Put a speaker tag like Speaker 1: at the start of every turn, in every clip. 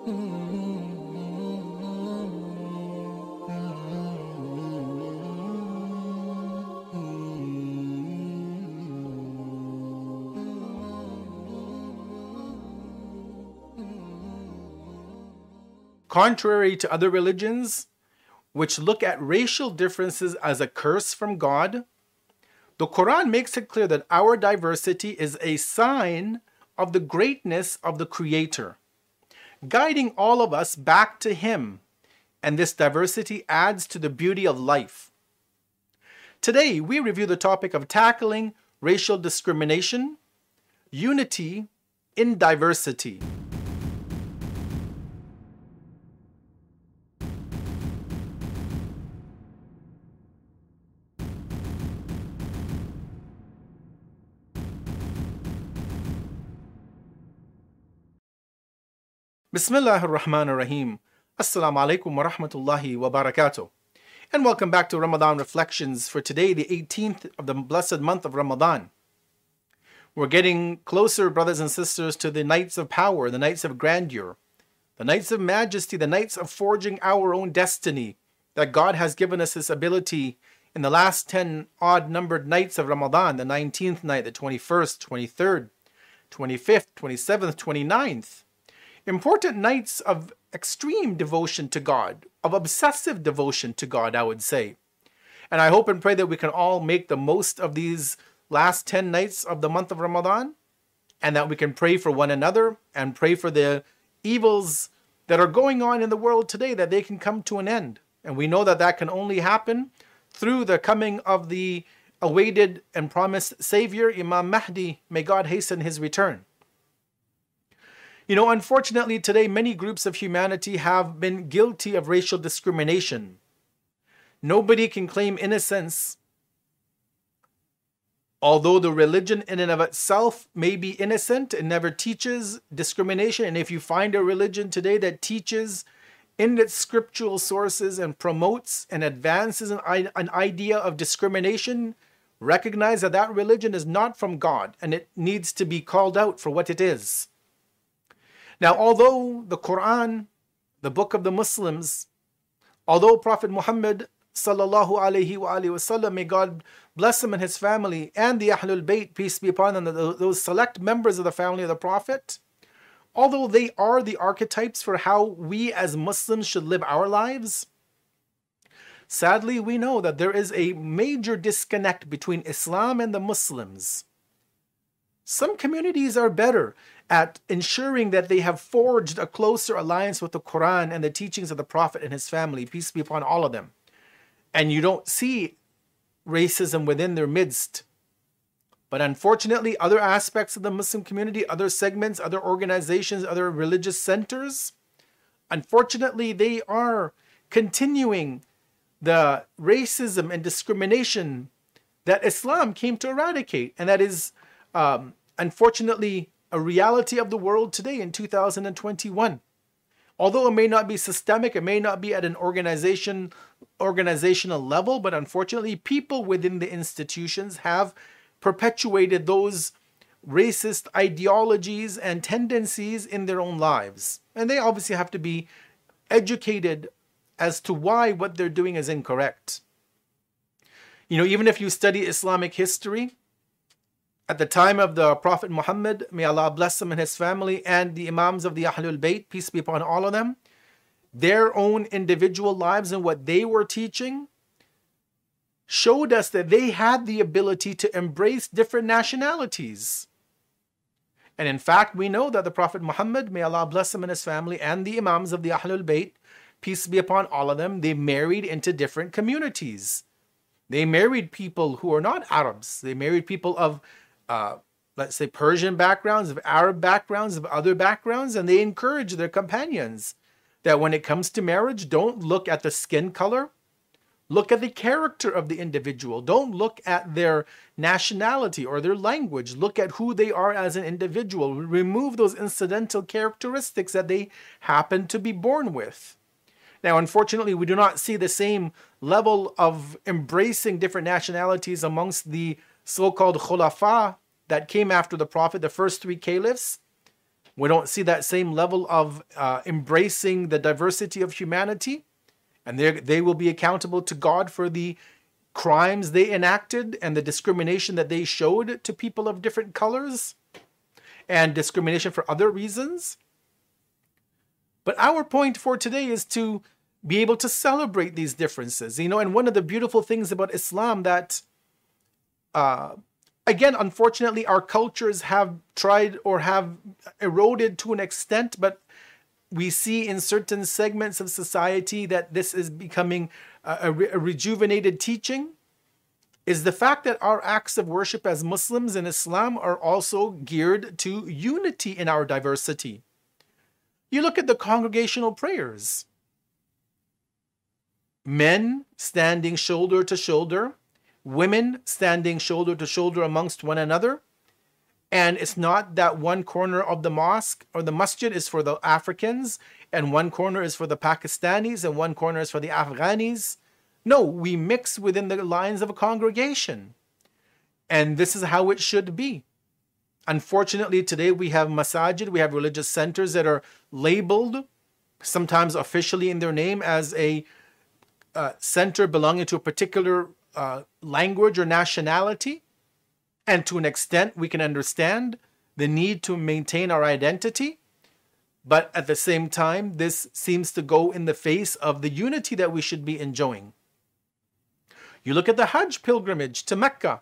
Speaker 1: Contrary to other religions, which look at racial differences as a curse from God, the Quran makes it clear that our diversity is a sign of the greatness of the Creator, guiding all of us back to Him, and this diversity adds to the beauty of life. Today, we review the topic of tackling racial discrimination, unity in diversity. Bismillah ar-Rahman ar-Rahim. Assalamu alaikum wa rahmatullahi wa barakatuh. And welcome back to Ramadan Reflections for today, the 18th of the blessed month of Ramadan. We're getting closer, brothers and sisters, to the nights of power, the nights of grandeur, the nights of majesty, the nights of forging our own destiny, that God has given us this ability in the last 10 odd-numbered nights of Ramadan, the 19th night, the 21st, 23rd, 25th, 27th, 29th. Important nights of extreme devotion to God, of obsessive devotion to God, I would say. And I hope and pray that we can all make the most of these last 10 nights of the month of Ramadan, and that we can pray for one another and pray for the evils that are going on in the world today, that they can come to an end. And we know that that can only happen through the coming of the awaited and promised Savior, Imam Mahdi. May God hasten his return. You know, unfortunately today, many groups of humanity have been guilty of racial discrimination. Nobody can claim innocence. Although the religion in and of itself may be innocent, it never teaches discrimination. And if you find a religion today that teaches in its scriptural sources and promotes and advances an idea of discrimination, recognize that that religion is not from God, and it needs to be called out for what it is. Now, although the Quran, the book of the Muslims, although Prophet Muhammad sallallahu alaihi wasallam, may God bless him and his family, and the Ahlul Bayt, peace be upon them, those select members of the family of the Prophet, although they are the archetypes for how we as Muslims should live our lives, sadly we know that there is a major disconnect between Islam and the Muslims. Some communities are better at ensuring that they have forged a closer alliance with the Quran and the teachings of the Prophet and his family, peace be upon all of them. And you don't see racism within their midst. But unfortunately, other aspects of the Muslim community, other segments, other organizations, other religious centers, unfortunately, they are continuing the racism and discrimination that Islam came to eradicate. And that is, unfortunately, a reality of the world today in 2021. Although it may not be systemic, it may not be at an organizational level, but unfortunately, people within the institutions have perpetuated those racist ideologies and tendencies in their own lives. And they obviously have to be educated as to why what they're doing is incorrect. You know, even if you study Islamic history, at the time of the Prophet Muhammad, may Allah bless him and his family, and the Imams of the Ahlul Bayt, peace be upon all of them, their own individual lives and what they were teaching showed us that they had the ability to embrace different nationalities. And in fact, we know that the Prophet Muhammad, may Allah bless him and his family, and the Imams of the Ahlul Bayt, peace be upon all of them, they married into different communities. They married people who are not Arabs. They married people of let's say Persian backgrounds, of Arab backgrounds, of other backgrounds, and they encourage their companions that when it comes to marriage, don't look at the skin color, look at the character of the individual. Don't look at their nationality or their language. Look at who they are as an individual. Remove those incidental characteristics that they happen to be born with. Now, unfortunately, we do not see the same level of embracing different nationalities amongst the so-called khulafa that came after the Prophet, the first three caliphs. We don't see that same level of embracing the diversity of humanity. And they will be accountable to God for the crimes they enacted and the discrimination that they showed to people of different colors and discrimination for other reasons. But our point for today is to be able to celebrate these differences. And one of the beautiful things about Islam that, again, unfortunately, our cultures have tried or have eroded to an extent, but we see in certain segments of society that this is becoming a rejuvenated teaching, is the fact that our acts of worship as Muslims in Islam are also geared to unity in our diversity. You look at the congregational prayers. Men standing shoulder to shoulder, women standing shoulder to shoulder amongst one another. And it's not that one corner of the mosque or the masjid is for the Africans, and one corner is for the Pakistanis, and one corner is for the Afghanis. No, we mix within the lines of a congregation. And this is how it should be. Unfortunately, today we have masajid, we have religious centers that are labeled, sometimes officially in their name, as a center belonging to a particular language or nationality. And to an extent, we can understand the need to maintain our identity. But at the same time, this seems to go in the face of the unity that we should be enjoying. You look at the Hajj pilgrimage to Mecca.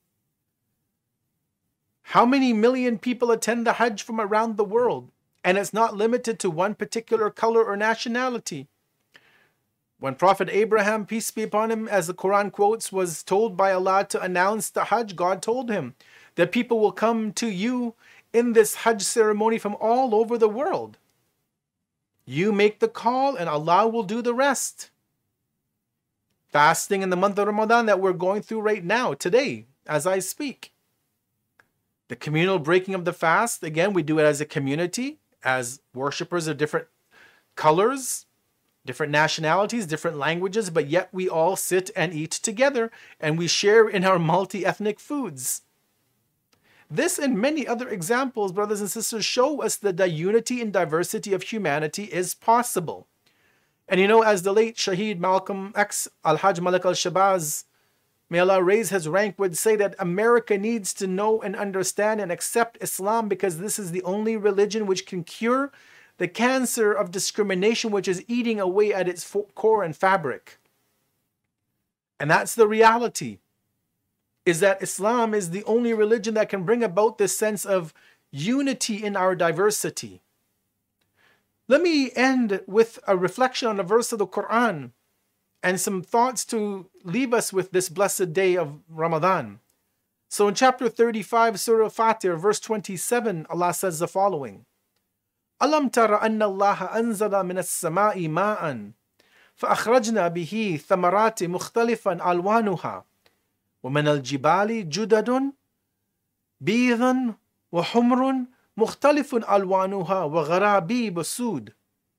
Speaker 1: How many million people attend the Hajj from around the world? And it's not limited to one particular color or nationality. When Prophet Abraham, peace be upon him, as the Quran quotes, was told by Allah to announce the Hajj, God told him that people will come to you in this Hajj ceremony from all over the world. You make the call and Allah will do the rest. Fasting in the month of Ramadan that we're going through right now, today, as I speak. The communal breaking of the fast, again, we do it as a community, as worshippers of different colors, different nationalities, different languages, but yet we all sit and eat together and we share in our multi-ethnic foods. This and many other examples, brothers and sisters, show us that the unity and diversity of humanity is possible. And as the late Shaheed Malcolm X Al-Hajj Malik Al-Shabazz, may Allah raise his rank, would say that America needs to know and understand and accept Islam because this is the only religion which can cure the cancer of discrimination which is eating away at its core and fabric. And that's the reality, is that Islam is the only religion that can bring about this sense of unity in our diversity. Let me end with a reflection on a verse of the Quran and some thoughts to leave us with this blessed day of Ramadan. So in chapter 35, Surah Fatir, verse 27, Allah says the following. أَلَمْ تَرَ أَنَّ اللَّهَ أَنزَلَ مِنَ السَّمَاءِ مَاءً فَأَخْرَجْنَا بِهِ ثَمَرَاتٍ مُخْتَلِفًا أَلْوَانُهَا وَمِنَ الْجِبَالِ جُدَدٌ بِيضٌ وَحُمْرٌ مُخْتَلِفٌ أَلْوَانُهَا وَغَرَابِيبُ سُودٌ.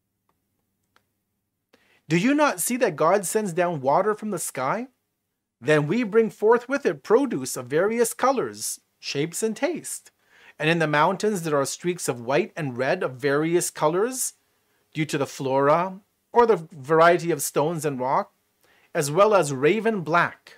Speaker 1: Do you not see that God sends down water from the sky? Then we bring forth with it produce of various colors, shapes, and taste. And in the mountains there are streaks of white and red of various colors due to the flora or the variety of stones and rock, as well as raven black.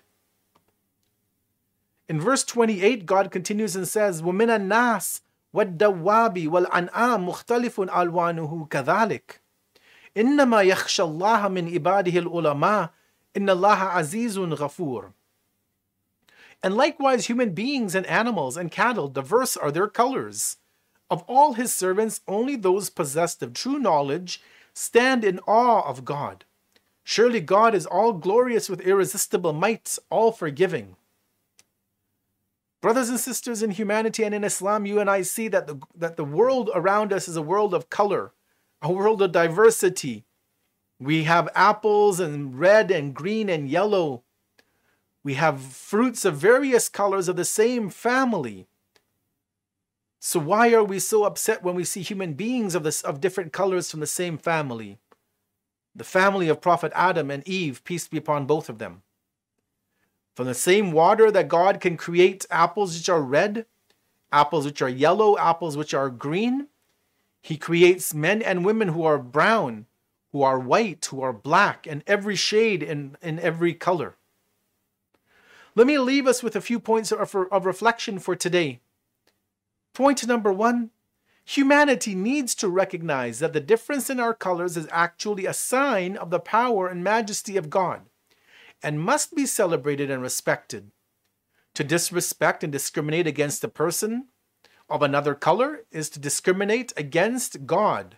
Speaker 1: In verse 28, God continues and says, وَمِنَ النَّاسِ وَالدَّوَّابِ وَالْأَنْعَامِ مُخْتَلِفٌ أَلْوَانُهُ كَذَلِكَ إِنَّمَا يَخْشَى اللَّهَ مِنْ عِبَادِهِ الْعُلَمَاءِ إِنَّ اللَّهَ عَزِيزٌ غَفُورٌ. And likewise, human beings and animals and cattle, diverse are their colors. Of all his servants, only those possessed of true knowledge stand in awe of God. Surely God is all glorious with irresistible might, all forgiving. Brothers and sisters in humanity and in Islam, you and I see that the world around us is a world of color, a world of diversity. We have apples and red and green and yellow. We have fruits of various colors of the same family. So why are we so upset when we see human beings of different colors from the same family? The family of Prophet Adam and Eve, peace be upon both of them. From the same water that God can create apples which are red, apples which are yellow, apples which are green, He creates men and women who are brown, who are white, who are black, and every shade in every color. Let me leave us with a few points of reflection for today. Point number 1, humanity needs to recognize that the difference in our colors is actually a sign of the power and majesty of God, and must be celebrated and respected. To disrespect and discriminate against a person of another color is to discriminate against God.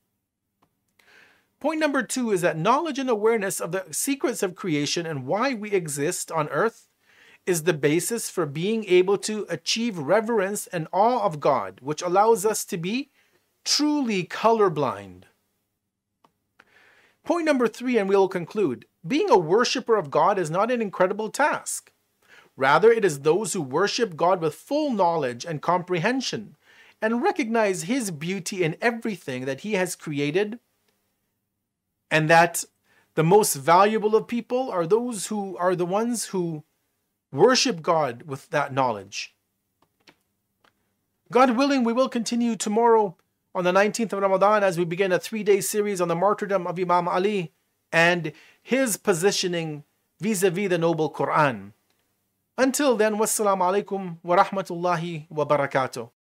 Speaker 1: Point number 2 is that knowledge and awareness of the secrets of creation and why we exist on earth is the basis for being able to achieve reverence and awe of God, which allows us to be truly colorblind. Point number 3, and we will conclude. Being a worshiper of God is not an incredible task. Rather, it is those who worship God with full knowledge and comprehension and recognize His beauty in everything that He has created, and that the most valuable of people are those who are the ones who worship God with that knowledge. God willing, we will continue tomorrow on the 19th of Ramadan as we begin a 3-day series on the martyrdom of Imam Ali and his positioning vis-a-vis the noble Quran. Until then, wassalamu alaikum wa rahmatullahi wa barakatuh.